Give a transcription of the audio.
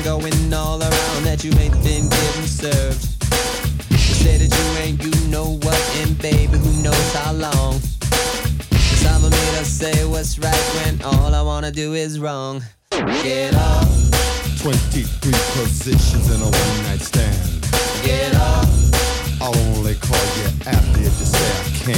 going all around that you ain't been getting served. You say that you ain't, you know what, and baby, who knows how long. Cause I'm a made us say what's right when all I wanna do is wrong. Get up. 23 positions in a one-night stand. Get up. I'll only call you after if you say I can.